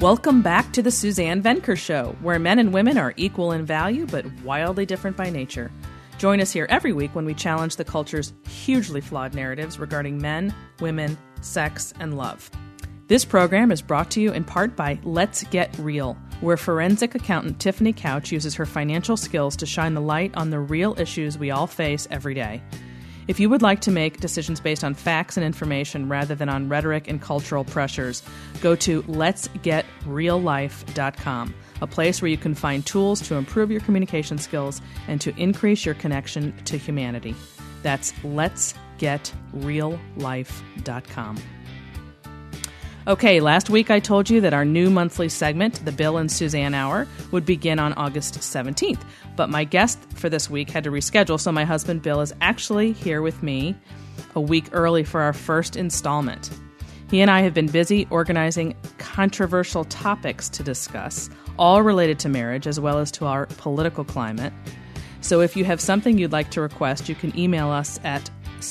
Welcome back to the Suzanne Venker Show, where men and women are equal in value but wildly different by nature. Join us here every week when we challenge the culture's hugely flawed narratives regarding men, women, sex, and love. This program is brought to you in part by Let's Get Real, where forensic accountant Tiffany Couch uses her financial skills to shine the light on the real issues we all face every day. If you would like to make decisions based on facts and information rather than on rhetoric and cultural pressures, go to letsgetreallife.com, a place where you can find tools to improve your communication skills and to increase your connection to humanity. That's letsgetreallife.com. Okay, last week I told you that our new monthly segment, the Bill and Suzanne Hour, would begin on August 17th. But my guest for this week had to reschedule, so my husband Bill is actually here with me a week early for our first installment. He and I have been busy organizing controversial topics to discuss, all related to marriage as well as to our political climate. So if you have something you'd like to request, you can email us at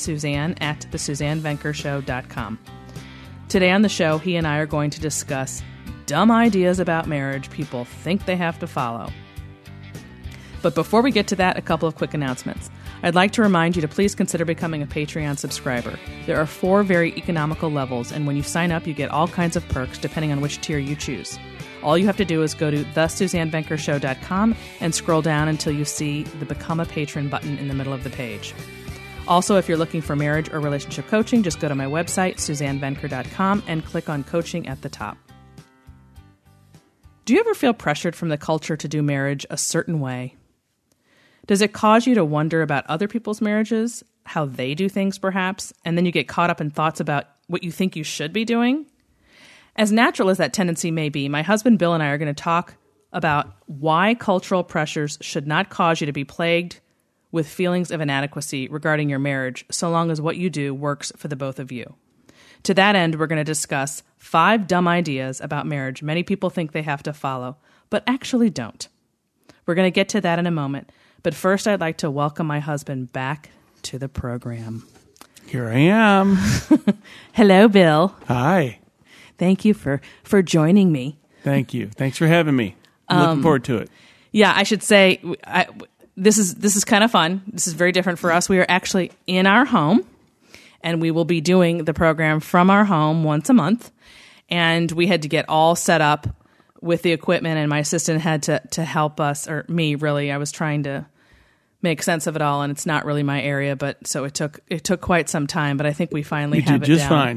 suzanne@thesuzannevenkershow.com. Today on the show, he and I are going to discuss dumb ideas about marriage people think they have to follow. But before we get to that, a couple of quick announcements. I'd like to remind you to please consider becoming a Patreon subscriber. There are 4 very economical levels, and when you sign up, you get all kinds of perks depending on which tier you choose. All you have to do is go to thesuzannevenkershow.com and scroll down until you see the Become a Patron button in the middle of the page. Also, if you're looking for marriage or relationship coaching, just go to my website, suzannevenker.com, and click on Coaching at the top. Do you ever feel pressured from the culture to do marriage a certain way? Does it cause you to wonder about other people's marriages, how they do things perhaps, and then you get caught up in thoughts about what you think you should be doing? As natural as that tendency may be, my husband Bill and I are going to talk about why cultural pressures should not cause you to be plagued with feelings of inadequacy regarding your marriage, so long as what you do works for the both of you. To that end, we're going to discuss 5 dumb ideas about marriage many people think they have to follow, but actually don't. We're going to get to that in a moment, but first I'd like to welcome my husband back to the program. Here I am. Hello, Bill. Hi. Thank you for joining me. Thank you. Thanks for having me. I'm looking forward to it. Yeah, I should say... This is kind of fun. This is very different for us. We are actually in our home, and we will be doing the program from our home once a month. And we had to get all set up with the equipment, and my assistant had to help us, or me really. I was trying to make sense of it all, and it's not really my area, but so it took quite some time. But I think we finally have it down. You did just fine.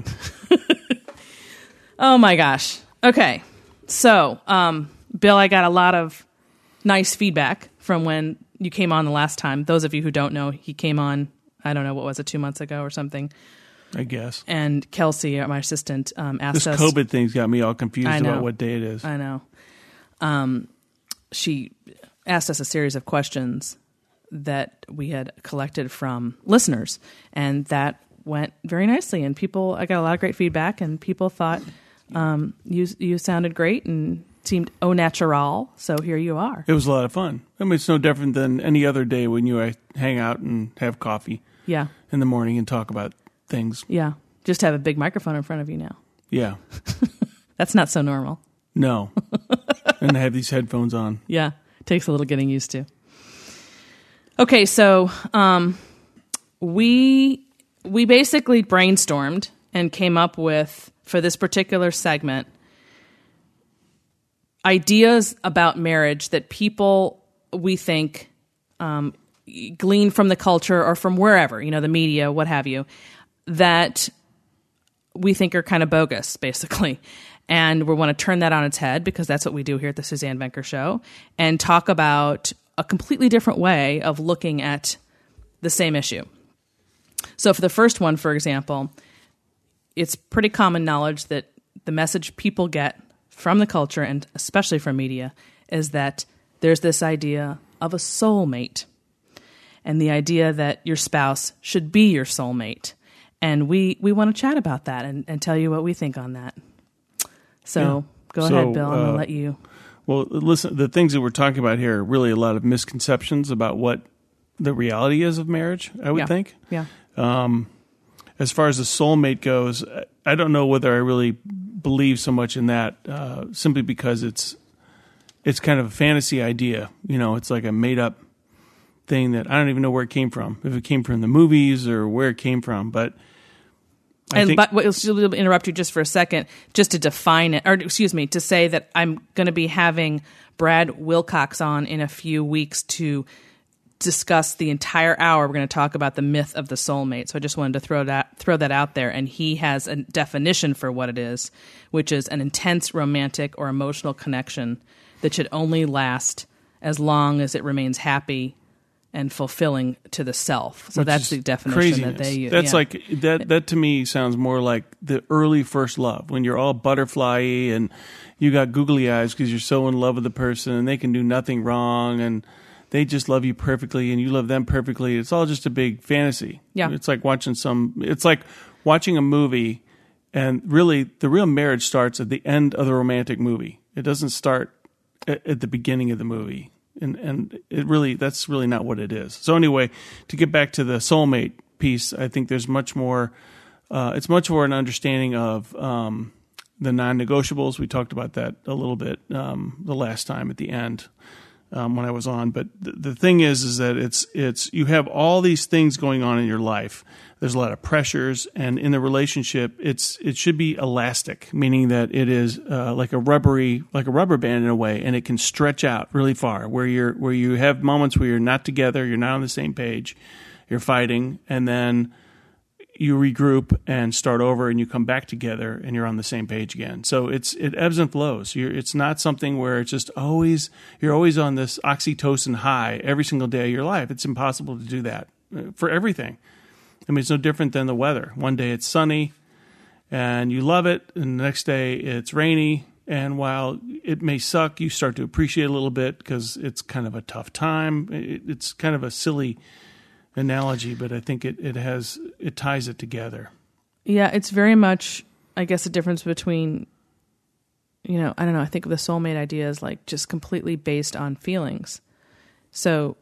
Oh my gosh. Okay, so Bill, I got a lot of nice feedback from when you came on the last time. Those of you who don't know, he came on, I don't know, what was it, 2 months ago or something? I guess. And Kelsey, my assistant, asked us... This COVID thing's got me all confused about what day it is. I know. She asked us a series of questions that we had collected from listeners, and that went very nicely. And I got a lot of great feedback, and people thought you sounded great and seemed au natural, so here you are. It was a lot of fun. I mean, it's no different than any other day when you hang out and have coffee in the morning and talk about things. Yeah, just have a big microphone in front of you now. Yeah. That's not so normal. No. And I have these headphones on. Yeah, takes a little getting used to. Okay, so we basically brainstormed and came up with, for this particular segment, ideas about marriage that people, we think, glean from the culture or from wherever, the media, what have you, that we think are kind of bogus, basically. And we want to turn that on its head, because that's what we do here at the Suzanne Venker Show, and talk about a completely different way of looking at the same issue. So for the first one, for example, it's pretty common knowledge that the message people get from the culture, and especially from media, is that there's this idea of a soulmate, and the idea that your spouse should be your soulmate. And we want to chat about that and tell you what we think on that. So go ahead, Bill. I'm going to let you. Well, listen, the things that we're talking about here are really a lot of misconceptions about what the reality is of marriage, I would think. Yeah. As far as the soulmate goes, I don't know whether I really believe so much in that simply because it's kind of a fantasy idea. It's like a made up thing that I don't even know where it came from. If it came from the movies or where it came from, but. But we'll interrupt you just for a second, just to define it, or excuse me, to say that I'm going to be having Brad Wilcox on in a few weeks to discuss the entire hour. We're going to talk about the myth of the soulmate. So I just wanted to throw that out there. And he has a definition for what it is, which is an intense romantic or emotional connection that should only last as long as it remains happy and fulfilling to the self. So that's the definition craziness. That they use. That's like that to me sounds more like the early first love, when you're all butterfly-y and you got googly eyes because you're so in love with the person and they can do nothing wrong and they just love you perfectly and you love them perfectly. It's all just a big fantasy. Yeah. It's like watching a movie, and really the real marriage starts at the end of the romantic movie. It doesn't start at the beginning of the movie. And that's really not what it is. So anyway, to get back to the soulmate piece, I think there's much more. It's much more an understanding of the non-negotiables. We talked about that a little bit the last time at the end when I was on. But the thing is that it's you have all these things going on in your life. There's a lot of pressures, and in the relationship, it should be elastic, meaning that it is like a rubber band in a way, and it can stretch out really far. Where you have moments where you're not together, you're not on the same page, you're fighting, and then you regroup and start over, and you come back together, and you're on the same page again. So it ebbs and flows. It's not something where it's just you're always on this oxytocin high every single day of your life. It's impossible to do that for everything. I mean, it's no different than the weather. One day it's sunny and you love it, and the next day it's rainy. And while it may suck, you start to appreciate it a little bit because it's kind of a tough time. It's kind of a silly analogy, but I think it ties it together. Yeah, it's very much, I guess, a difference between, I don't know, I think the soulmate idea is like just completely based on feelings. So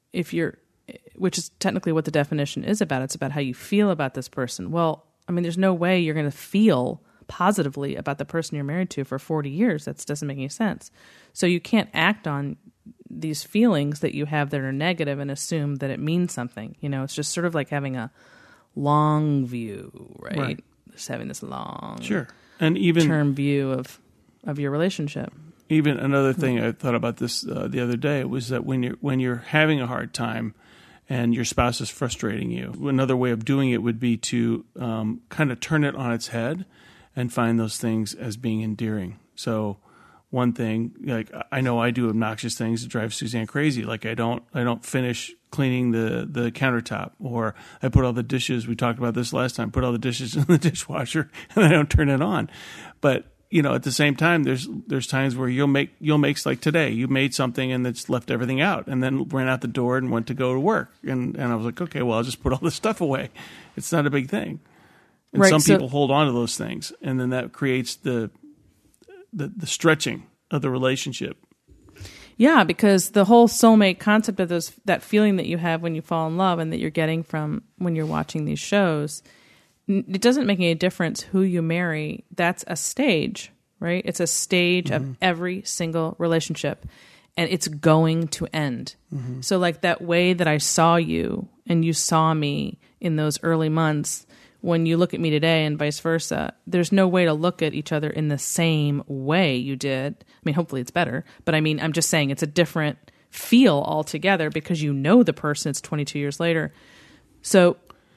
which is technically what the definition is about. It's about how you feel about this person. Well, I mean, there's no way you're going to feel positively about the person you're married to for 40 years. That doesn't make any sense. So you can't act on these feelings that you have that are negative and assume that it means something. It's just sort of like having a long view, right? Just having this long and even term view of your relationship. Even another thing I thought about this the other day was that when you're having a hard time and your spouse is frustrating you, another way of doing it would be to kind of turn it on its head and find those things as being endearing. So one thing, like I know I do obnoxious things that drive Suzanne crazy. Like I don't finish cleaning the countertop, or I put all the dishes. We talked about this last time. Put all the dishes in the dishwasher and I don't turn it on. But at the same time, there's times where you'll make like today. You made something and it's left everything out, and then ran out the door and went to go to work. And I was like, okay, well, I'll just put all this stuff away. It's not a big thing. And some people hold on to those things, and then that creates the stretching of the relationship. Yeah, because the whole soulmate concept of that feeling that you have when you fall in love and that you're getting from when you're watching these shows, it doesn't make any difference who you marry. That's a stage, right? It's a stage of every single relationship, and it's going to end. Mm-hmm. So like that way that I saw you and you saw me in those early months, when you look at me today and vice versa, there's no way to look at each other in the same way you did. I mean, hopefully it's better, but I mean, I'm just saying it's a different feel altogether because you know the person. It's 22 years later. So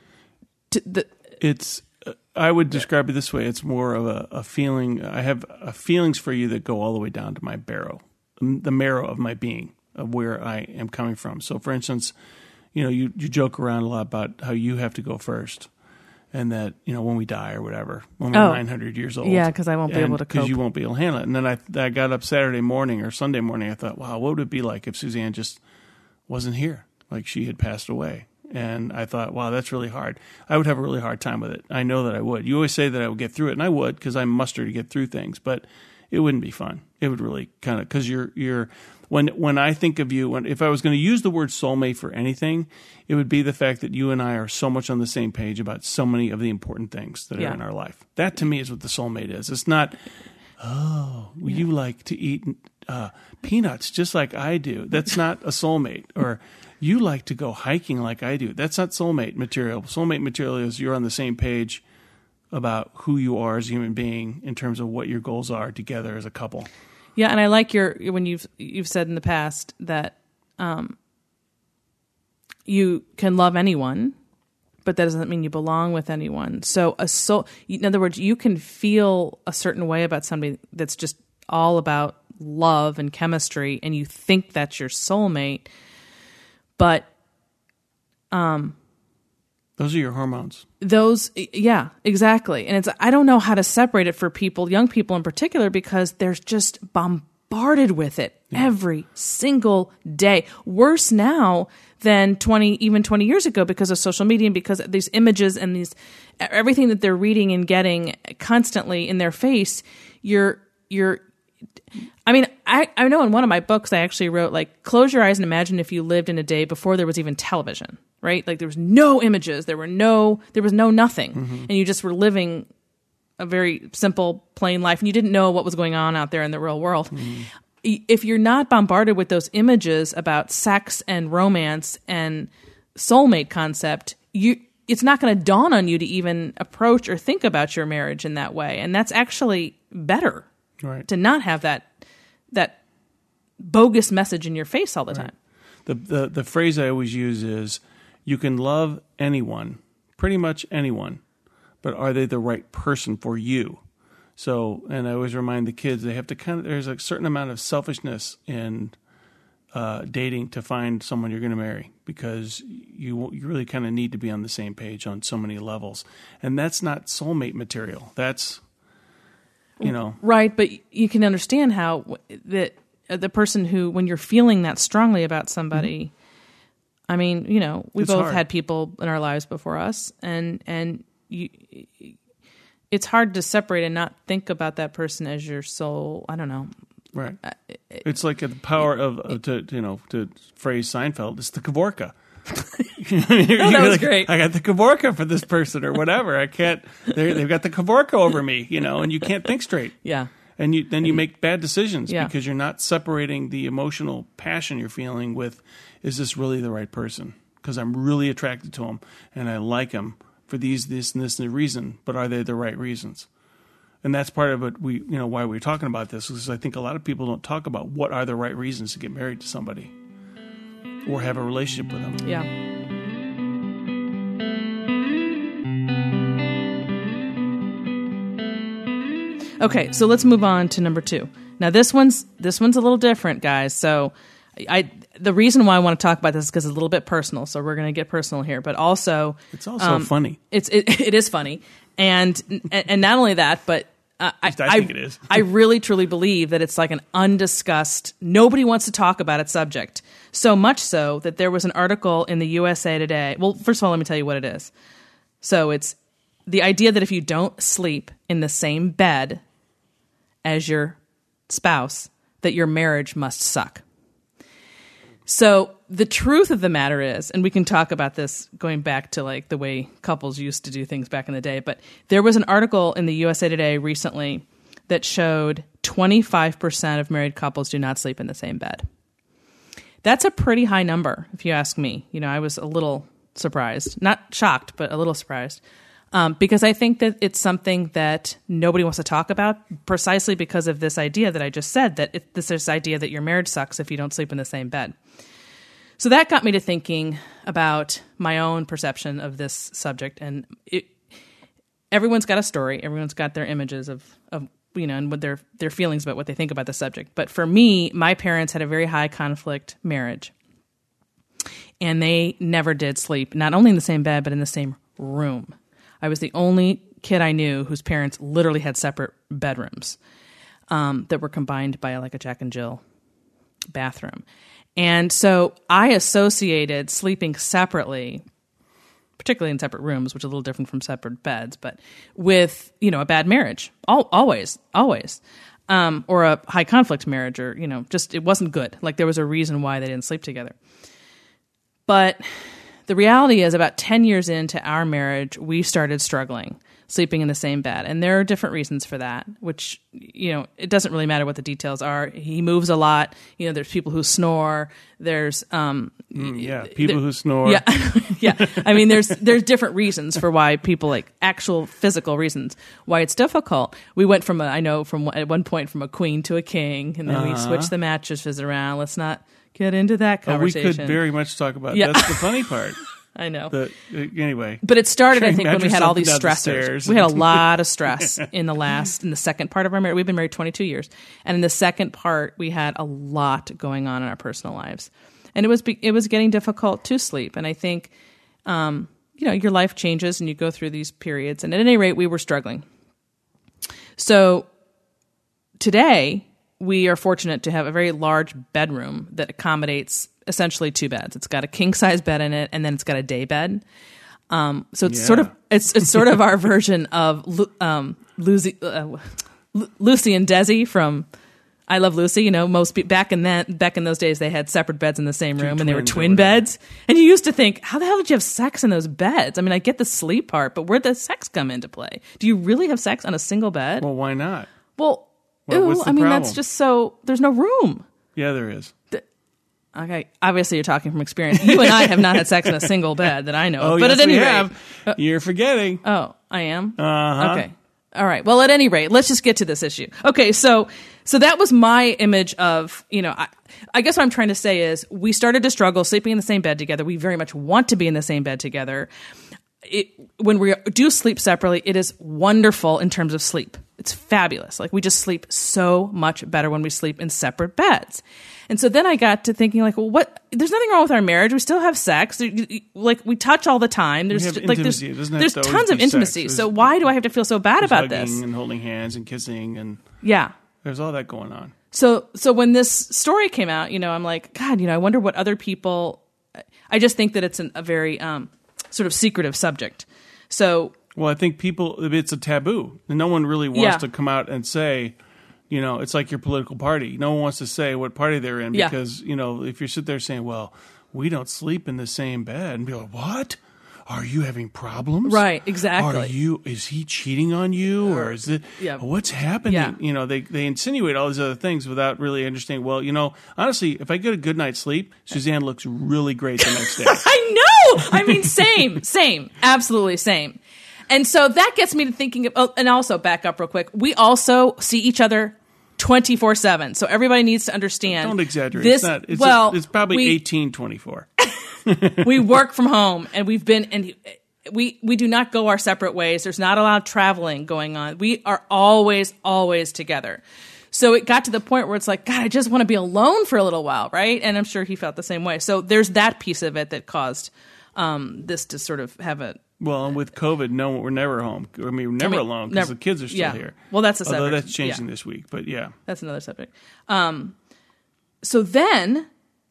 I would describe it this way. It's more of a feeling. I have feelings for you that go all the way down to my the marrow of my being, of where I am coming from. So for instance, you joke around a lot about how you have to go first. And that, when we die or whatever, when we're 900 years old. Yeah, because I won't be able to cope. Because you won't be able to handle it. And then I got up Saturday morning or Sunday morning. I thought, wow, what would it be like if Suzanne just wasn't here? Like she had passed away. And I thought, wow, that's really hard. I would have a really hard time with it. I know that I would. You always say that I would get through it, and I would because I'm muster to get through things. But it wouldn't be fun. It would really kind of, because when I think of you, if I was going to use the word soulmate for anything, it would be the fact that you and I are so much on the same page about so many of the important things that are in our life. That to me is what the soulmate is. It's not, you like to eat peanuts just like I do. That's not a soulmate. Or you like to go hiking like I do. That's not soulmate material. Soulmate material is you're on the same page about who you are as a human being in terms of what your goals are together as a couple. Yeah, and I like when you've said in the past that you can love anyone, but that doesn't mean you belong with anyone. So in other words, you can feel a certain way about somebody that's just all about love and chemistry, and you think that's your soulmate, but those are your hormones. Yeah, exactly. And I don't know how to separate it for people, young people in particular, because they're just bombarded with it every single day. Worse now than 20 years ago because of social media and because of these images and everything that they're reading and getting constantly in their face. I know in one of my books I actually wrote, like, close your eyes and imagine if you lived in a day before there was even television, right? Like there was no images, there was no nothing. Mm-hmm. And you just were living a very simple, plain life and you didn't know what was going on out there in the real world. Mm-hmm. If you're not bombarded with those images about sex and romance and soulmate concept, it's not going to dawn on you to even approach or think about your marriage in that way. And that's actually better. Right. To not have that bogus message in your face all the time. The phrase I always use is, you can love anyone, pretty much anyone, but are they the right person for you? So, and I always remind the kids, they have to there's a certain amount of selfishness in dating to find someone you're going to marry, because you really kind of need to be on the same page on so many levels. And that's not soulmate material. That's... Right, but you can understand how the person who, when you're feeling that strongly about somebody, I mean, we both had people in our lives before us, and it's hard to separate and not think about that person as your soul. I don't know. Right. It's like the power to phrase Seinfeld, it's the Kavorka. That was great. I got the Kavorka for this person or whatever. I can't. They've got the Kavorka over me, and you can't think straight. Yeah. And you make bad decisions because you're not separating the emotional passion you're feeling with, is this really the right person? Because I'm really attracted to him and I like him for this and this reason, but are they the right reasons? And that's part of it. Why we're talking about this is I think a lot of people don't talk about what are the right reasons to get married to somebody or have a relationship with them. Yeah. Okay, so let's move on to number 2. Now this one's a little different, guys. So the reason why I want to talk about this is because it's a little bit personal. So we're going to get personal here, but also it's also funny. It is funny, and not only that, but I think it is. I really truly believe that it's like an undiscussed, nobody wants to talk about it subject. So much so that there was an article in the USA Today. Well, first of all, let me tell you what it is. So it's the idea that if you don't sleep in the same bed as your spouse, that your marriage must suck. So the truth of the matter is, and we can talk about this going back to like the way couples used to do things back in the day, but there was an article in the USA Today recently that showed 25% of married couples do not sleep in the same bed. That's a pretty high number, if you ask me. I was a little surprised, not shocked, but a little surprised. Because I think that it's something that nobody wants to talk about, precisely because of this idea that I just said, that this idea that your marriage sucks if you don't sleep in the same bed. So that got me to thinking about my own perception of this subject. And everyone's got a story. Everyone's got their images of and what their feelings about what they think about the subject. But for me, my parents had a very high conflict marriage. And they never did sleep, not only in the same bed, but in the same room. I was the only kid I knew whose parents literally had separate bedrooms that were combined by like a Jack and Jill bathroom. And so I associated sleeping separately, particularly in separate rooms, which is a little different from separate beds, but with, a bad marriage. Always. or a high conflict marriage, or, just it wasn't good. Like there was a reason why they didn't sleep together. But the reality is about 10 years into our marriage, we started struggling sleeping in the same bed. And there are different reasons for that, which, it doesn't really matter what the details are. He moves a lot. There's people who snore. There's, people who snore. Yeah. Yeah. I mean, there's different reasons for why people, like actual physical reasons why it's difficult. We went from at one point from a queen to a king, and then we switched the mattresses around. Let's not get into that conversation. We could very much talk about that's the funny part. I know. Anyway. But it started, I think, when we had all these stressors. We had a lot of stress in the second part of our marriage. We've been married 22 years. And in the second part, we had a lot going on in our personal lives. And it was getting difficult to sleep. And I think, your life changes and you go through these periods. And at any rate, we were struggling. So today, we are fortunate to have a very large bedroom that accommodates essentially two beds. It's got a king size bed in it, and then it's got a day bed. So it's sort of our version of Lucy and Desi from I Love Lucy. Back in those days they had separate beds in the same room, and they were twin beds. And you used to think, how the hell did you have sex in those beds? I mean, I get the sleep part, but where'd the sex come into play? Do you really have sex on a single bed? Well, why not? Well, what's the problem? That's just so there's no room. Yeah, there is. Okay, obviously you're talking from experience. You and I have not had sex in a single bed that I know of. Oh, but yes, at any we rate, have. You're forgetting. Oh, I am? Uh-huh. Okay. All right. Well, at any rate, let's just get to this issue. Okay, so that was my image of, I guess what I'm trying to say is we started to struggle sleeping in the same bed together. We very much want to be in the same bed together. When we do sleep separately, it is wonderful in terms of sleep. It's fabulous. Like we just sleep so much better when we sleep in separate beds. And so then I got to thinking like, well, there's nothing wrong with our marriage. We still have sex. Like we touch all the time. There's there's tons of intimacy. So why do I have to feel so bad about this? And holding hands and kissing and yeah, there's all that going on. So when this story came out, I'm like, God, I wonder what other people. I just think that it's a very sort of secretive subject. So. Well, I think it's a taboo. No one really wants to come out and say, it's like your political party. No one wants to say what party they're in because, if you sit there saying, well, we don't sleep in the same bed, and be like, what? Are you having problems? Right, exactly. Is he cheating on you? Or is it, what's happening? Yeah. They insinuate all these other things without really understanding, well, honestly, if I get a good night's sleep, Suzanne looks really great the next day. I know! I mean, same. Absolutely same. And so that gets me to thinking of, and also back up real quick, we also see each other 24/7. So everybody needs to understand. Don't exaggerate. It's probably 18/24. We work from home, and we do not go our separate ways. There's not a lot of traveling going on. We are always together. So it got to the point where it's like, God, I just want to be alone for a little while, right? And I'm sure he felt the same way. So there's that piece of it that caused this to sort of have a... Well, and with COVID, no, we're never home. I mean, we're never alone because the kids are still here. Well, that's a subject. Although that's changing this week, but yeah. That's another subject. So then,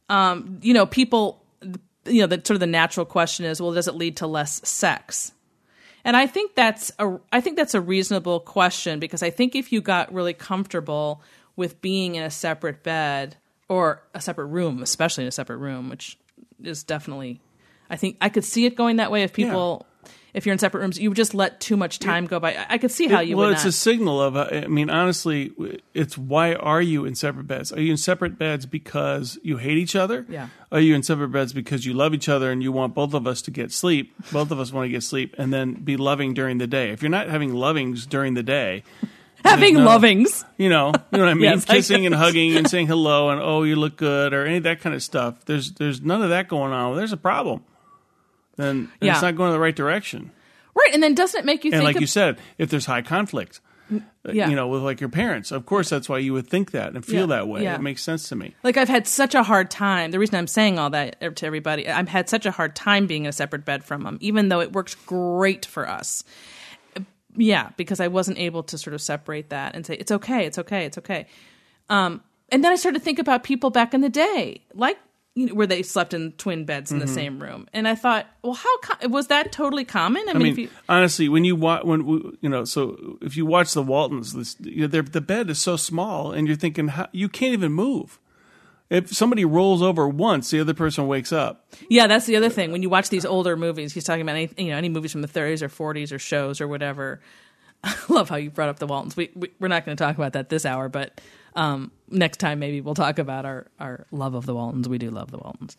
people, the sort of the natural question is, well, does it lead to less sex? And I think that's a reasonable question because I think if you got really comfortable with being in a separate bed or a separate room, especially in a separate room, which is definitely, I think I could see it going that way if people... Yeah. If you're in separate rooms, you would just let too much time go by. I could see how you would not. Well, it's a signal of, honestly, it's why are you in separate beds? Are you in separate beds because you hate each other? Yeah. Are you in separate beds because you love each other and you want both of us to get sleep? Both of us want to get sleep and then be loving during the day. If you're not having lovings during the day... lovings. You know what I mean? Yes, kissing and hugging and saying hello and, oh, you look good or any of that kind of stuff. There's none of that going on. Well, there's a problem. Then it's not going in the right direction. Right, and then doesn't it make you think... And like you said, if there's high conflict, with like your parents, of course that's why you would think that and feel that way. Yeah. It makes sense to me. Like I've had such a hard time, the reason I'm saying all that to everybody, I've had such a hard time being in a separate bed from them, even though it works great for us. Yeah, because I wasn't able to sort of separate that and say, it's okay. And then I started to think about people back in the day, like where they slept in twin beds in the same room. And I thought, well, was that totally common? I mean, honestly, so if you watch the Waltons, the bed is so small, and you're thinking, you can't even move. If somebody rolls over once, the other person wakes up. Yeah, that's the other thing. When you watch these older movies, he's talking about any movies from the 30s or 40s or shows or whatever. I love how you brought up the Waltons. We're not going to talk about that this hour, but next time maybe we'll talk about our love of the Waltons. We do love the Waltons.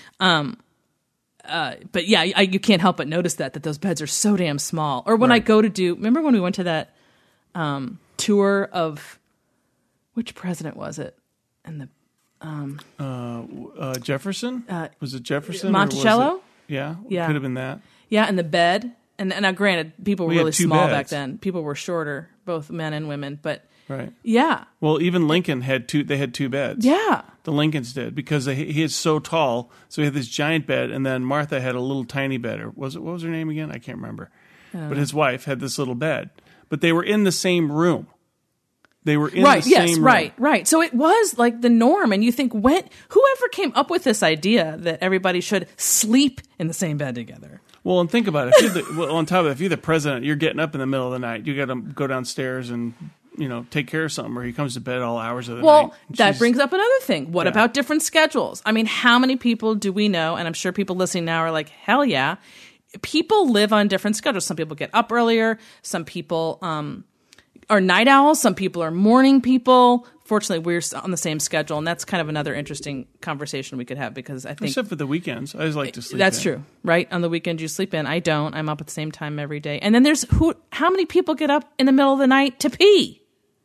But yeah, you can't help but notice that those beds are so damn small. Or when I go to remember when we went to that tour of, which president was it? And the Jefferson? Was it Jefferson? Monticello? Yeah. Could have been that. Yeah, and the bed. And now, granted, people were really small beds back then. People were shorter, both men and women. But right. Yeah. Well, even Lincoln had two beds. Yeah. The Lincolns did, because he is so tall. So he had this giant bed, and then Martha had a little tiny bed. Or what was her name again? I can't remember. But his wife had this little bed. But they were in the same room. They were in the same room. Right. So it was like the norm. And you think, whoever came up with this idea that everybody should sleep in the same bed together? Well, and think about it. On top of it, if you're the president, you're getting up in the middle of the night. You got to go downstairs and take care of something, or he comes to bed all hours of the night. Well, that brings up another thing. What about different schedules? I mean, how many people do we know? And I'm sure people listening now are like, hell yeah. People live on different schedules. Some people get up earlier. Some people are night owls. Some people are morning people. Fortunately, we're on the same schedule, and that's kind of another interesting conversation we could have, because I think... Except for the weekends. I just like to sleep That's in. true, right? On the weekend, you sleep in. I don't. I'm up at the same time every day. And then there's how many people get up in the middle of the night to pee?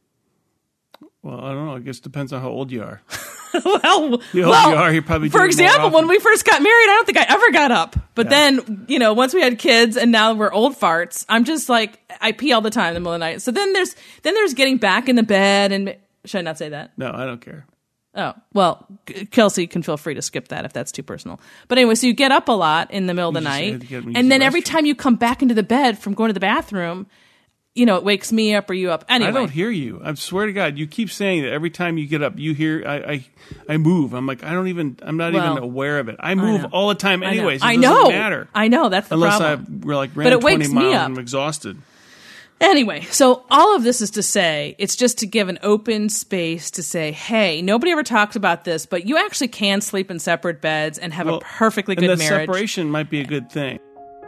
Well, I don't know. I guess it depends on how old you are. The older you are, you probably do it more for example, often. when we first got married, I don't think I ever got up. But then, once we had kids and now we're old farts, I'm just like, I pee all the time in the middle of the night. So then there's getting back in the bed and... Should I not say that? No, I don't care. Oh, well, Kelsey can feel free to skip that if that's too personal. But anyway, so you get up a lot in the middle of the night, and then every time you come back into the bed from going to the bathroom, it wakes me up or you up. Anyway. I don't hear you. I swear to God, you keep saying that every time you get up, you hear, I move. I'm like, I'm not even aware of it. I move all the time anyways. It doesn't matter. I know, that's the problem. Unless I ran 20 miles and I'm exhausted. Anyway, so all of this is to say, it's just to give an open space to say, hey, nobody ever talks about this, but you actually can sleep in separate beds and have a perfectly good marriage. And separation might be a good thing.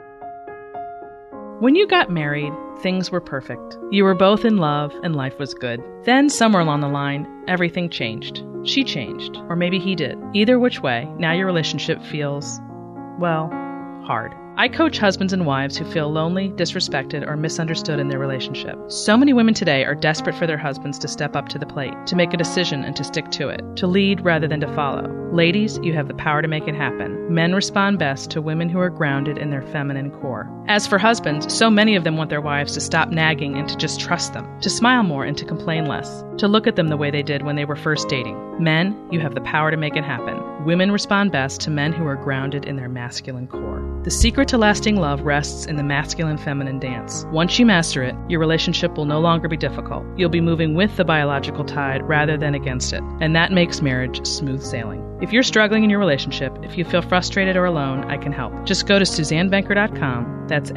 When you got married, things were perfect. You were both in love and life was good. Then somewhere along the line, everything changed. She changed, or maybe he did. Either which way, now your relationship feels, hard. I coach husbands and wives who feel lonely, disrespected, or misunderstood in their relationship. So many women today are desperate for their husbands to step up to the plate, to make a decision and to stick to it, to lead rather than to follow. Ladies, you have the power to make it happen. Men respond best to women who are grounded in their feminine core. As for husbands, so many of them want their wives to stop nagging and to just trust them, to smile more and to complain less, to look at them the way they did when they were first dating. Men, you have the power to make it happen. Women respond best to men who are grounded in their masculine core. The secret to lasting love rests in the masculine-feminine dance. Once you master it, your relationship will no longer be difficult. You'll be moving with the biological tide rather than against it, and that makes marriage smooth sailing. If you're struggling in your relationship, if you feel frustrated or alone, I can help. Just go to SuzanneVenker.com, that's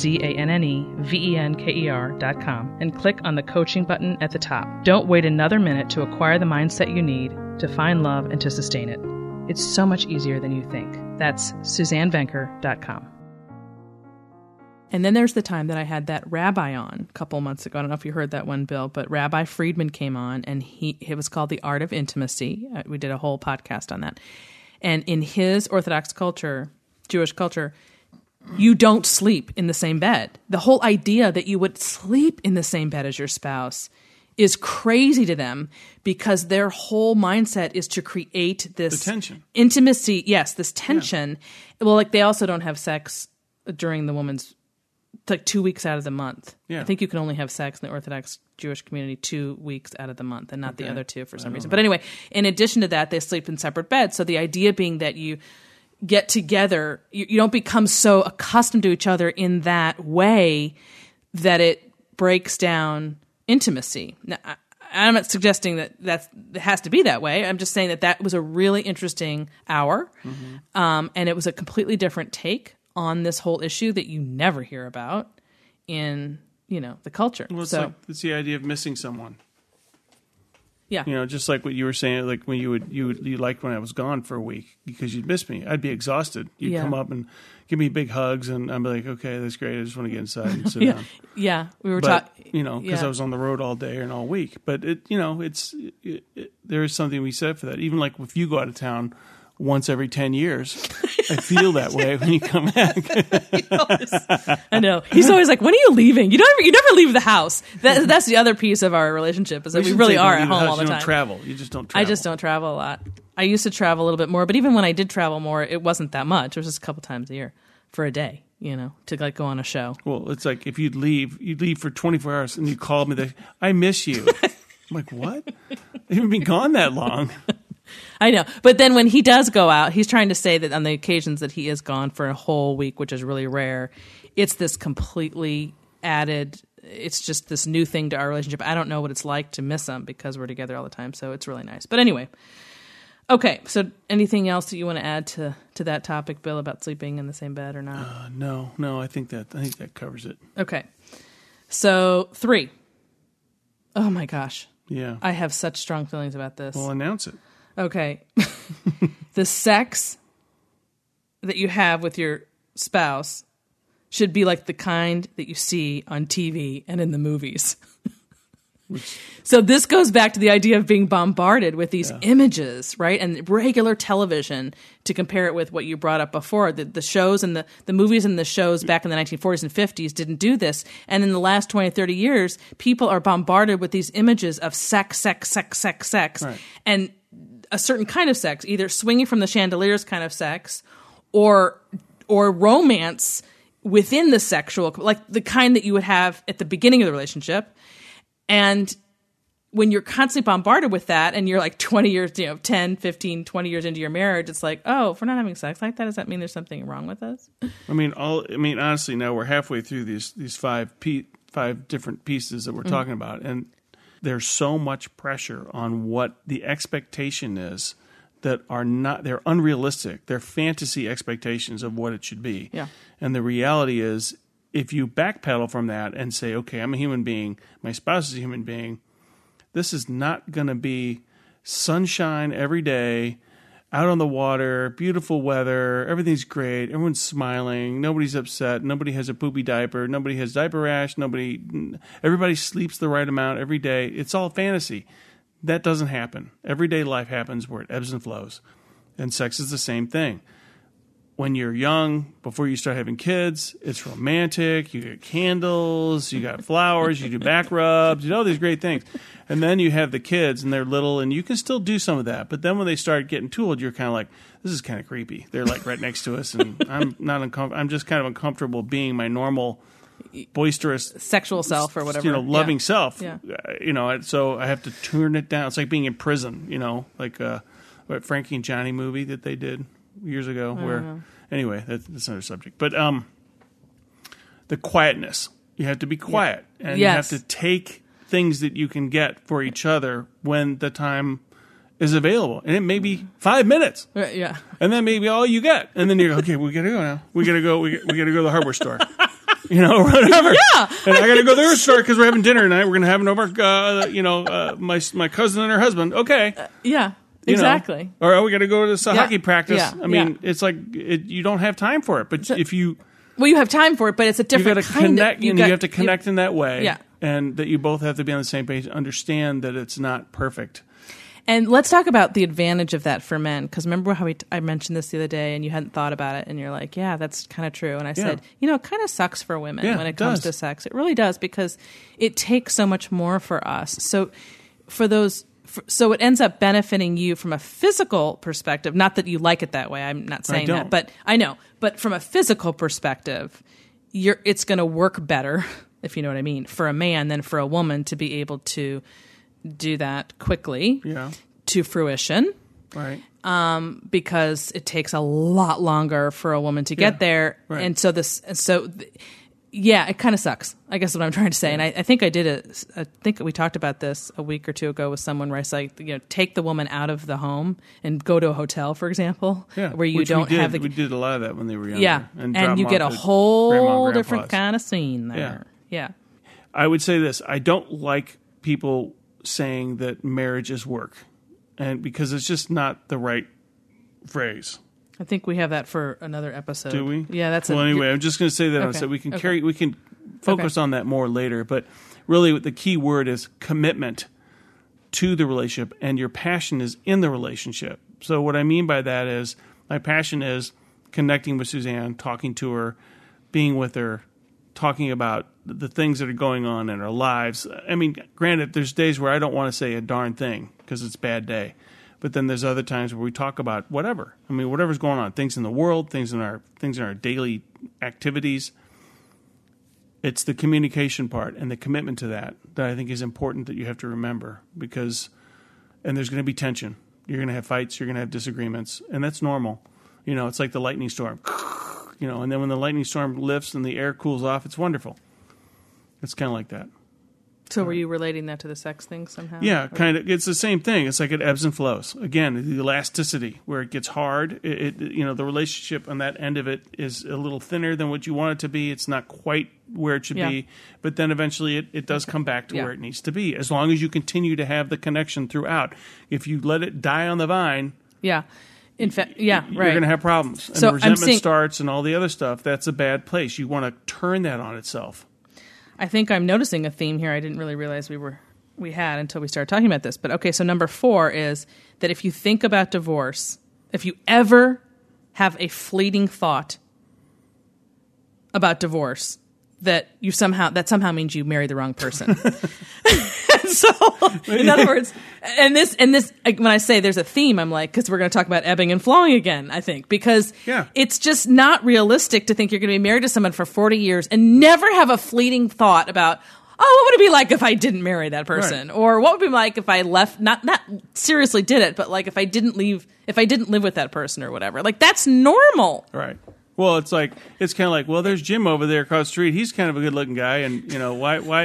SuzanneVenker.com, and click on the coaching button at the top. Don't wait another minute to acquire the mindset you need to find love and to sustain it. It's so much easier than you think. That's SuzanneVenker.com. And then there's the time that I had that rabbi on a couple months ago. I don't know if you heard that one, Bill, but Rabbi Friedman came on, and it was called The Art of Intimacy. We did a whole podcast on that. And in his Orthodox culture, Jewish culture, you don't sleep in the same bed. The whole idea that you would sleep in the same bed as your spouse is crazy to them, because their whole mindset is to create this tension. Intimacy. Yes, this tension. Yeah. Well, like they also don't have sex during the woman's, like 2 weeks out of the month. Yeah. I think you can only have sex in the Orthodox Jewish community 2 weeks out of the month and not the other two for some reason. But anyway, in addition to that, they sleep in separate beds. So the idea being that you get together, you don't become so accustomed to each other in that way that it breaks down intimacy. Now, I'm not suggesting that it has to be that way. I'm just saying that was a really interesting hour. And it was a completely different take on this whole issue that you never hear about in, the culture. Well, it's the idea of missing someone. Yeah. Just like what you were saying, like when you liked when I was gone for a week because you'd miss me. I'd be exhausted. You'd come up and give me big hugs, and I'd be like, okay, that's great. I just want to get inside and sit down. Yeah. We were talking, because I was on the road all day and all week. But there is something we said for that. Even like if you go out of town once every 10 years, I feel that way when you come back. I know. He's always like, when are you leaving? You never leave the house. That's the other piece of our relationship is that we really are at home all the time. You don't travel. You just don't travel. I just don't travel a lot. I used to travel a little bit more, but even when I did travel more, it wasn't that much. It was just a couple times a year for a day, to like go on a show. Well, it's like if you'd leave for 24 hours and you called me, I miss you. I'm like, what? I haven't been gone that long. I know. But then when he does go out, he's trying to say that on the occasions that he is gone for a whole week, which is really rare, it's this completely added, it's just this new thing to our relationship. I don't know what it's like to miss him because we're together all the time. So it's really nice. But anyway. Okay. So anything else that you want to add to that topic, Bill, about sleeping in the same bed or not? No, I think that covers it. Okay. So 3. Oh my gosh. Yeah. I have such strong feelings about this. Well, announce it. Okay. The sex that you have with your spouse should be like the kind that you see on TV and in the movies. So this goes back to the idea of being bombarded with these images, right? And regular television, to compare it with what you brought up before. The shows and the movies and the shows back in the 1940s and 50s didn't do this. And in the last 20, 30 years, people are bombarded with these images of sex. Right. And a certain kind of sex, either swinging from the chandeliers kind of sex or romance within the sexual, like the kind that you would have at the beginning of the relationship. And when you're constantly bombarded with that and you're like 20 years, 10, 15, 20 years into your marriage, it's like, oh, if we're not having sex like that, does that mean there's something wrong with us? Honestly, now we're halfway through these five different pieces that we're talking about. And there's so much pressure on what the expectation is that they're unrealistic. They're fantasy expectations of what it should be. Yeah. And the reality is, if you backpedal from that and say, okay, I'm a human being, my spouse is a human being, this is not going to be sunshine every day, out on the water, beautiful weather, everything's great, everyone's smiling, nobody's upset, nobody has a poopy diaper, nobody has diaper rash, everybody sleeps the right amount every day. It's all fantasy. That doesn't happen. Everyday life happens where it ebbs and flows. And sex is the same thing. When you're young, before you start having kids, it's romantic. You get candles, you got flowers, you do back rubs, you do all these great things. And then you have the kids and they're little and you can still do some of that. But then when they start getting too old, you're kind of like, this is kind of creepy. They're like right next to us and I'm just kind of uncomfortable being my normal boisterous sexual self or whatever, loving self. Yeah. So I have to turn it down. It's like being in prison, like what Frankie and Johnny movie that they did years ago anyway, that's another subject. But the quietness, you have to be quiet and you have to take things that you can get for each other when the time is available. And it may be 5 minutes. Yeah. And then maybe all you get. And then you're okay, we got to go now. We got to go to the hardware store. Or whatever. Yeah. And I got to go to the store because we're having dinner tonight. We're going to have it over, my cousin and her husband. Okay. Yeah. Exactly. Or we got to go to this hockey practice. Yeah. It's like you don't have time for it. But if you... Well, you have time for it, but it's a different kind of... You have to connect in that way. Yeah. And that you both have to be on the same page, understand that it's not perfect. And let's talk about the advantage of that for men. Because remember how I mentioned this the other day and you hadn't thought about it and you're like, yeah, that's kind of true. And I said, it kind of sucks for women when it comes to sex. It really does because it takes so much more for us. So so it ends up benefiting you from a physical perspective. Not that you like it that way. I'm not saying that. But I know. But from a physical perspective, it's going to work better, if you know what I mean, for a man than for a woman to be able to do that quickly to fruition. Right. Because it takes a lot longer for a woman to get there. Right. And so Yeah, it kind of sucks. I guess is what I'm trying to say. And I think I think we talked about this a week or two ago with someone where I was like, take the woman out of the home and go to a hotel, for example, where you don't have we did a lot of that when they were younger. Yeah, and you get a whole different kind of scene there. Yeah. I would say this. I don't like people saying that marriage is work, and because it's just not the right phrase. I think we have that for another episode. Do we? Yeah, that's anyway, I'm just going to say that on set. We can focus on that more later. But really, the key word is commitment to the relationship, and your passion is in the relationship. So what I mean by that is my passion is connecting with Suzanne, talking to her, being with her, talking about the things that are going on in our lives. I mean, granted, there's days where I don't want to say a darn thing because it's a bad day. But then there's other times where we talk about whatever. I mean, whatever's going on, things in the world, things in our daily activities. It's the communication part and the commitment to that I think is important that you have to remember and there's going to be tension. You're going to have fights. You're going to have disagreements, and that's normal. It's like the lightning storm. And then when the lightning storm lifts and the air cools off, it's wonderful. It's kind of like that. So were you relating that to the sex thing somehow? Yeah, kind of. It's the same thing. It's like it ebbs and flows. Again, the elasticity where it gets hard. The relationship on that end of it is a little thinner than what you want it to be. It's not quite where it should be. But then eventually it does come back to where it needs to be, as long as you continue to have the connection throughout. If you let it die on the vine, in fact, right, you're going to have problems. And so resentment starts and all the other stuff. That's a bad place. You want to turn that on itself. I think I'm noticing a theme here I didn't really realize we had until we started talking about this. But okay, so number 4 is that if you think about divorce, if you ever have a fleeting thought about divorce, that somehow means you married the wrong person. So, in other words, and this, when I say there's a theme, I'm like, because we're going to talk about ebbing and flowing again, I think, because it's just not realistic to think you're going to be married to someone for 40 years and never have a fleeting thought about, what would it be like if I didn't marry that person? Right. Or what would it be like if I left, not seriously did it, but like if I didn't live with that person or whatever. Like, that's normal. Right. Well, it's kind of like, well, there's Jim over there across the street. He's kind of a good looking guy. And, why,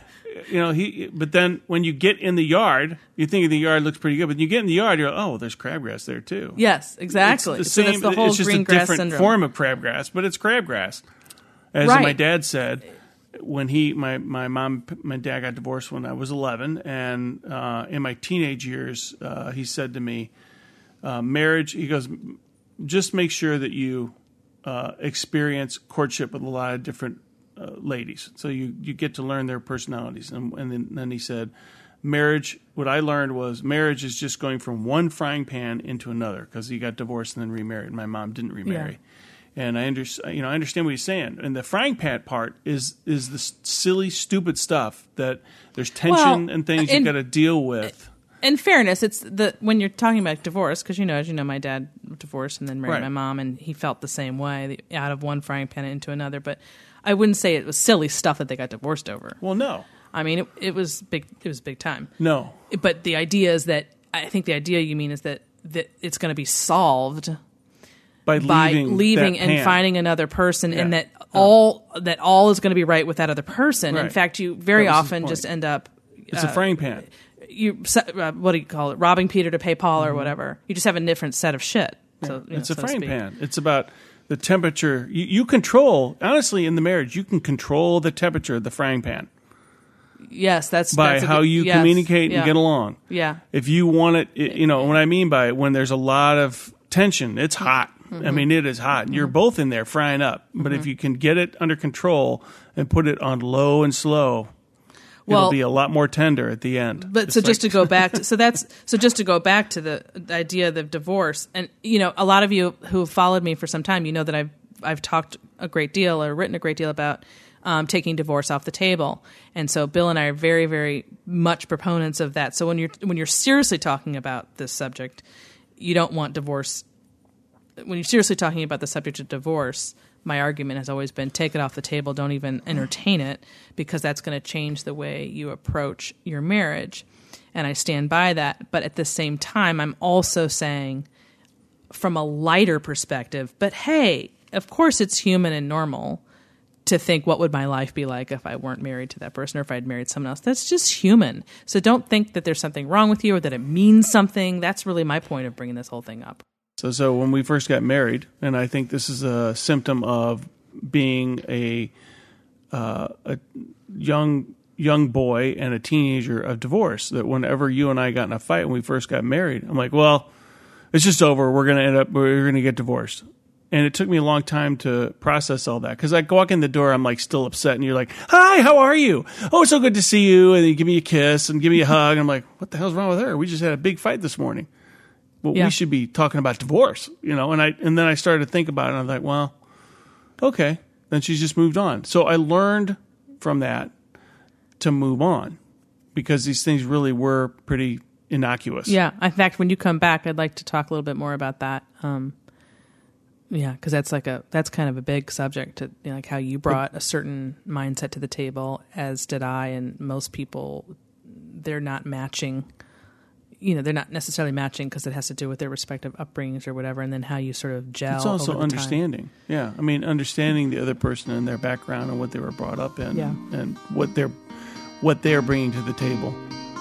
but then when you get in the yard, you think the yard looks pretty good. But you get in the yard, you're like, oh, there's crabgrass there too. Yes, exactly. It's the same. So that's the whole it's just green a grass different syndrome. form of crabgrass, but it's crabgrass. As my dad said, when my mom, my dad got divorced when I was 11, and in my teenage years, he said to me, marriage, he goes, just make sure that you experience courtship with a lot of different ladies, so you get to learn their personalities. And then he said, marriage, what I learned was marriage is just going from one frying pan into another, because he got divorced and then remarried. My mom didn't remarry. And I understand what he's saying. And the frying pan part is the silly, stupid stuff that there's tension and things you got to deal with. In fairness, it's when you're talking about divorce, because as you know, my dad divorced and then married my mom, and he felt the same way, out of one frying pan into another. But I wouldn't say it was silly stuff that they got divorced over. Well, no. I mean, it was big. It was big time. No. But the idea is that I think the idea you mean is that it's going to be solved by leaving and finding another person, and that all is going to be right with that other person. Right. In fact, you very often just end up. It's a frying pan. What do you call it? Robbing Peter to pay Paul, or whatever. You just have a different set of shit. So, it's a frying pan. It's about the temperature. You control, honestly, in the marriage, you can control the temperature of the frying pan. Yes, that's how you communicate and get along. Yeah. If you want it, what I mean by it, when there's a lot of tension, it's hot. Mm-hmm. I mean, it is hot. Mm-hmm. You're both in there frying up. But if you can get it under control and put it on low and slow, it'll be a lot more tender at the end. But just to go back to the idea of the divorce, and a lot of you who have followed me for some time, you know that I've talked a great deal or written a great deal about taking divorce off the table. And so Bill and I are very, very much proponents of that. So when you're seriously talking about this subject, you don't want divorce. When you're seriously talking about the subject of divorce, my argument has always been take it off the table, don't even entertain it, because that's going to change the way you approach your marriage. And I stand by that. But at the same time, I'm also saying from a lighter perspective, but hey, of course it's human and normal to think, what would my life be like if I weren't married to that person or if I'd married someone else. That's just human. So don't think that there's something wrong with you or that it means something. That's really my point of bringing this whole thing up. So when we first got married, and I think this is a symptom of being a young boy and a teenager of divorce, that whenever you and I got in a fight when we first got married, I'm like, well, it's just over. We're going to get divorced. And it took me a long time to process all that, because I walk in the door, I'm like still upset, and you're like, hi, how are you? Oh, it's so good to see you. And you give me a kiss and give me a hug. And I'm like, what the hell's wrong with her? We just had a big fight this morning. Well, we should be talking about divorce, and then I started to think about it, and I'm like, well, okay. Then she's just moved on. So I learned from that to move on, because these things really were pretty innocuous. Yeah. In fact, when you come back, I'd like to talk a little bit more about that. Because that's kind of a big subject, to, like how you brought a certain mindset to the table, as did I, and most people, they're not matching. They're not necessarily matching because it has to do with their respective upbringings or whatever, and then how you sort of gel. It's also over the understanding. time. Yeah, I mean, understanding the other person and their background and what they were brought up in, and what they're bringing to the table.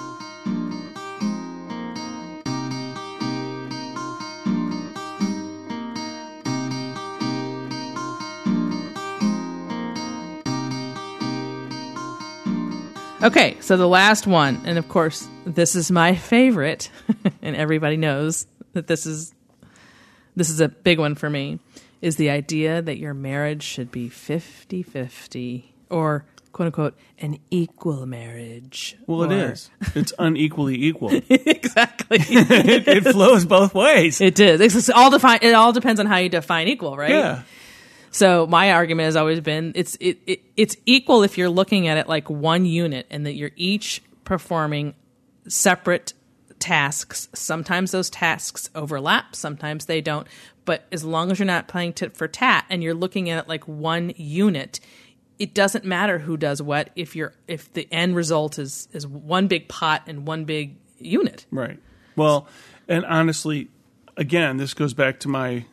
Okay, so the last one, and of course, this is my favorite, and everybody knows that this is a big one for me, is the idea that your marriage should be 50-50, or quote-unquote, an equal marriage. Well, it is. It's unequally equal. Exactly. It flows both ways. It is. It all depends on how you define equal, right? Yeah. So my argument has always been it's equal if you're looking at it like one unit, and that you're each performing separate tasks. Sometimes those tasks overlap, sometimes they don't. But as long as you're not playing tit for tat and you're looking at it like one unit, it doesn't matter who does what if the end result is one big pot and one big unit. Right. Well, and honestly, again, this goes back to my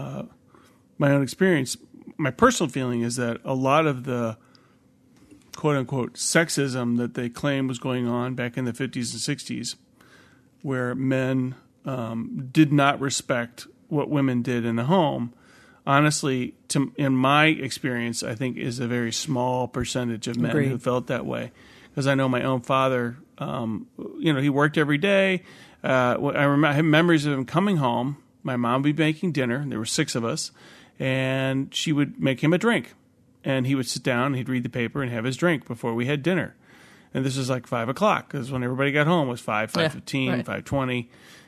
own experience. My personal feeling is that a lot of the quote-unquote sexism that they claim was going on back in the 50s and 60s, where men did not respect what women did in the home, honestly, in my experience, I think is a very small percentage of men Agreed. who felt that way. Because I know my own father, he worked every day. I have memories of him coming home. My mom would be making dinner, and there were 6 of us, and she would make him a drink. And he would sit down, and he'd read the paper and have his drink before we had dinner. And this was like 5 o'clock, because when everybody got home, it was 5:15, 5:20.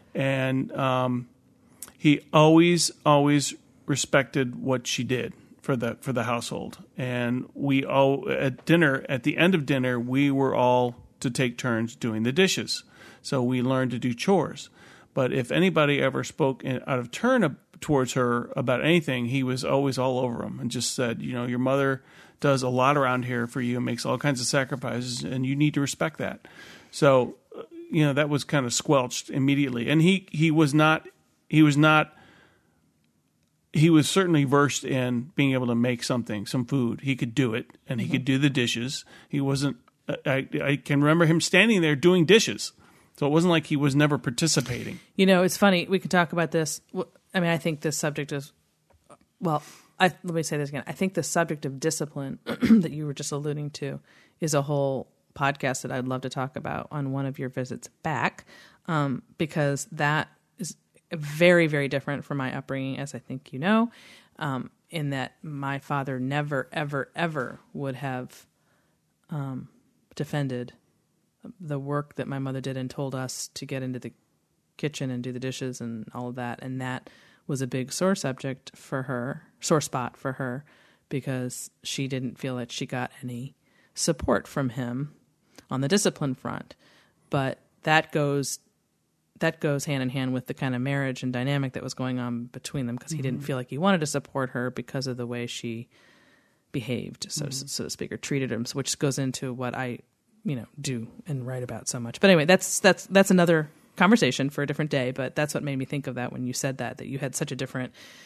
And he always respected what she did for the household. And we all, at the end of dinner, we were all to take turns doing the dishes. So we learned to do chores. But if anybody ever spoke out of turn towards her about anything, he was always all over them and just said, your mother does a lot around here for you and makes all kinds of sacrifices, and you need to respect that. So, that was kind of squelched immediately. And he was certainly versed in being able to make some food. He could do it, and he could do the dishes. He wasn't, I can remember him standing there doing dishes. So it wasn't like he was never participating. It's funny. We can talk about this. I mean, I think this subject is, let me say this again. I think the subject of discipline that you were just alluding to is a whole podcast that I'd love to talk about on one of your visits back, because that is very, very different from my upbringing, as I think you know, in that my father never, ever, ever would have defended the work that my mother did and told us to get into the kitchen and do the dishes and all of that. And that was a big sore spot for her, because she didn't feel that she got any support from him on the discipline front. But that goes hand in hand with the kind of marriage and dynamic that was going on between them, because he didn't feel like he wanted to support her because of the way she behaved, so to speak, or treated him, which goes into what I do and write about so much. But anyway, that's another conversation for a different day. But that's what made me think of that when you said that you had such a different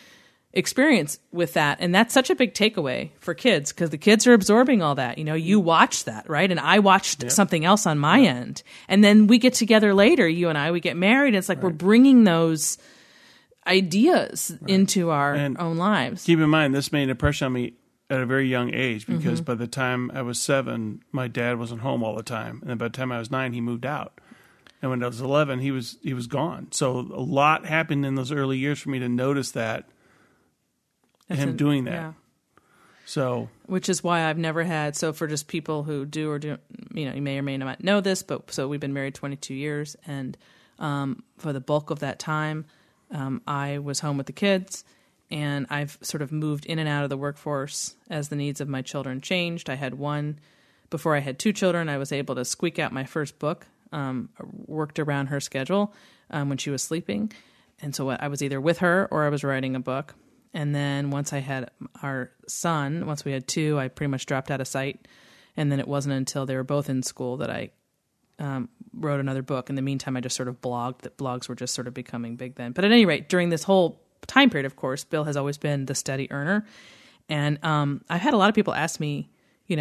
experience with that. And that's such a big takeaway for kids because the kids are absorbing all that. You watch that, right? And I watched something else on my end. And then we get together later, you and I, we get married. And it's like we're bringing those ideas into our own lives. Keep in mind, this made an impression on me at a very young age because by the time I was 7, my dad wasn't home all the time. And then by the time I was 9, he moved out. And when I was 11, he was gone. So a lot happened in those early years for me to notice that. Doing that. Yeah. So, which is why I've never had, so for just people who do or do, you may or may not know this, but so we've been married 22 years. And for the bulk of that time, I was home with the kids. And I've sort of moved in and out of the workforce as the needs of my children changed. I had one, before I had 2 children, I was able to squeak out my first book, worked around her schedule when she was sleeping. And so I was either with her or I was writing a book. And then once I had our son, once we had 2, I pretty much dropped out of sight. And then it wasn't until they were both in school that I wrote another book. In the meantime, I just sort of blogged. That blogs were just sort of becoming big then. But at any rate, during this whole time period, of course, Bill has always been the steady earner. And I've had a lot of people ask me,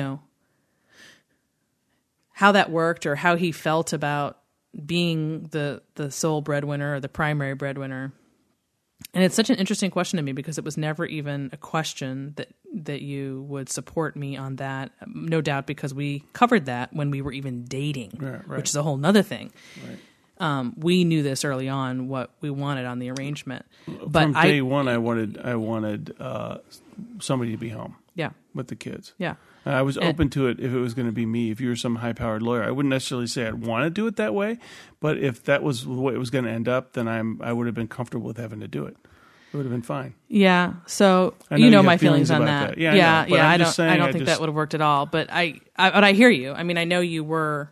how that worked or how he felt about being the sole breadwinner or the primary breadwinner. And it's such an interesting question to me because it was never even a question that you would support me on that. No doubt because we covered that when we were even dating, which is a whole nother thing. Right. We knew this early on what we wanted on the arrangement. But from day one, I wanted somebody to be home. Yeah. With the kids. Yeah. I was open to it if it was going to be me. If you were some high-powered lawyer, I wouldn't necessarily say I'd want to do it that way. But if that was the way it was going to end up, then I would have been comfortable with having to do it. It would have been fine. Yeah. So you my feelings on that. Yeah. I don't think that would have worked at all. But I hear you. I mean, I know you were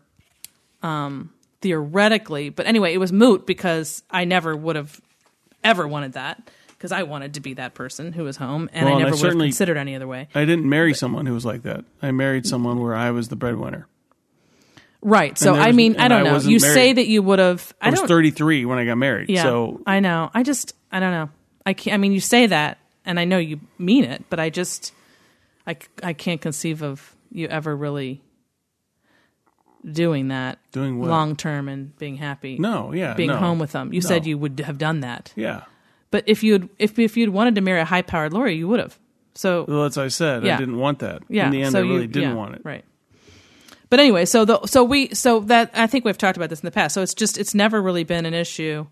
theoretically, but anyway, it was moot because I never would have ever wanted that. Because I wanted to be that person who was home, and I never would have considered any other way. I didn't marry someone who was like that. I married someone where I was the breadwinner. Right. So, I don't know. You say that you would have... I was 33 when I got married. Yeah, so. I know. I don't know. You say that, and I know you mean it, but I can't conceive of you ever really doing that. Doing what? Long term and being happy. No, yeah. Being home with them. You said you would have done that. Yeah. But if you'd wanted to marry a high-powered lawyer, you would have. So, well, that's what I said. Yeah. I didn't want that. Yeah. In the end, I really didn't want it. Right. But anyway, so that I think we've talked about this in the past. So it's never really been an issue,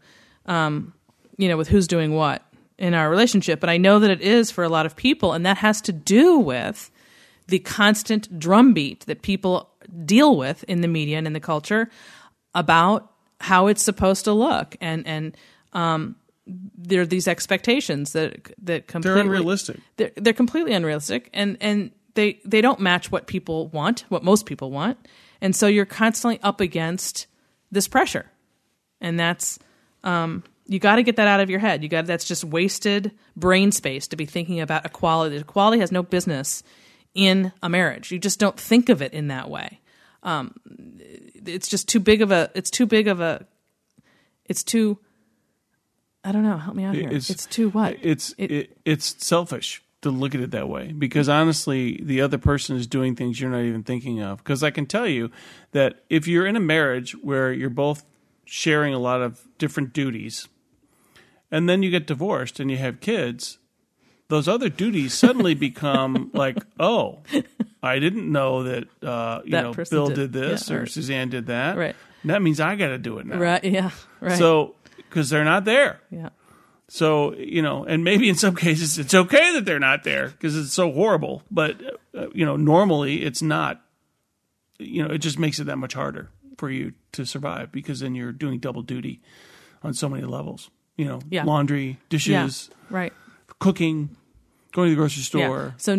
with who's doing what in our relationship. But I know that it is for a lot of people, and that has to do with the constant drumbeat that people deal with in the media and in the culture about how it's supposed to look, and there are these expectations that completely they're unrealistic. They're completely unrealistic, and they don't match what people want, what most people want, and so you're constantly up against this pressure, and that's you got to get that out of your head. That's just wasted brain space to be thinking about equality. Equality has no business in a marriage. You just don't think of it in that way. It's just too big of a. It's too. I don't know. Help me out here. It's too what? It's selfish to look at it that way because honestly, the other person is doing things you're not even thinking of. Because I can tell you that if you're in a marriage where you're both sharing a lot of different duties, and then you get divorced and you have kids, those other duties suddenly become like, oh, I didn't know that Bill did this or Suzanne did that. Right. And that means I got to do it now. Right. Yeah. Right. So. Because they're not there. Yeah. So, and maybe in some cases it's okay that they're not there because it's so horrible. But, normally it's not, it just makes it that much harder for you to survive because then you're doing double duty on so many levels. Laundry, dishes, right, cooking, going to the grocery store. Yeah. So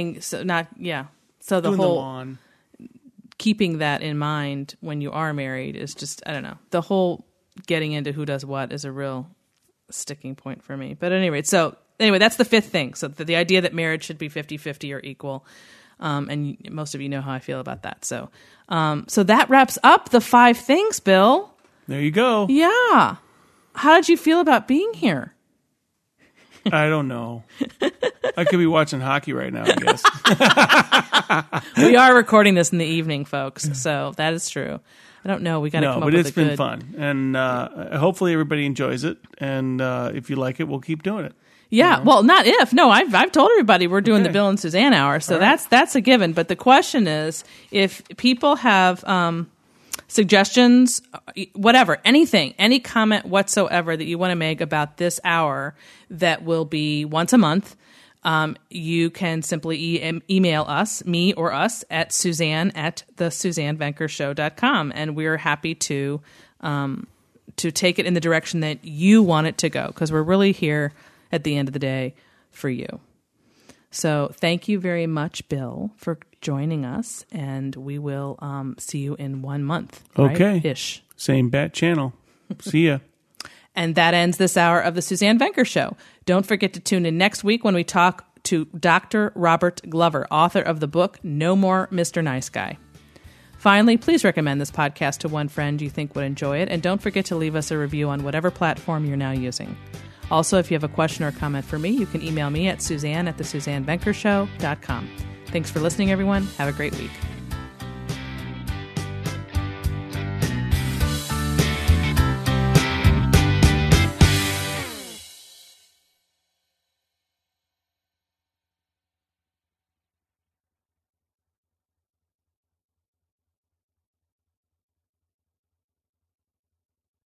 So the whole keeping that in mind when you are married is just, I don't know, the whole getting into who does what is a real sticking point for me. But anyway, that's the fifth thing. So the idea that marriage should be 50-50 or equal. And most of you know how I feel about that. So that wraps up the 5 things, Bill. There you go. Yeah. How did you feel about being here? I don't know. I could be watching hockey right now, I guess. We are recording this in the evening, folks, so that is true. I don't know. We got to come up with a good... No, but it's been fun. And hopefully everybody enjoys it. And if you like it, we'll keep doing it. Yeah, well, not if. No, I've told everybody we're doing the Bill and Suzanne Hour, so that's a given. But the question is, if people have suggestions, whatever, anything, any comment whatsoever that you want to make about this hour that will be once a month, you can simply email us, me or us, at Suzanne@thesuzannevenkershow.com, and we're happy to take it in the direction that you want it to go, because we're really here at the end of the day for you. So thank you very much, Bill, for joining us, and we will see you in 1 month. Okay. Right? Ish. Same bat channel. See ya. And that ends this hour of the Suzanne Venker Show. Don't forget to tune in next week when we talk to Dr. Robert Glover, author of the book No More Mr. Nice Guy. Finally, please recommend this podcast to one friend you think would enjoy it, and don't forget to leave us a review on whatever platform you're now using. Also, if you have a question or comment for me, you can email me at Suzanne@thesuzannevenkershow.com. Thanks for listening, everyone. Have a great week.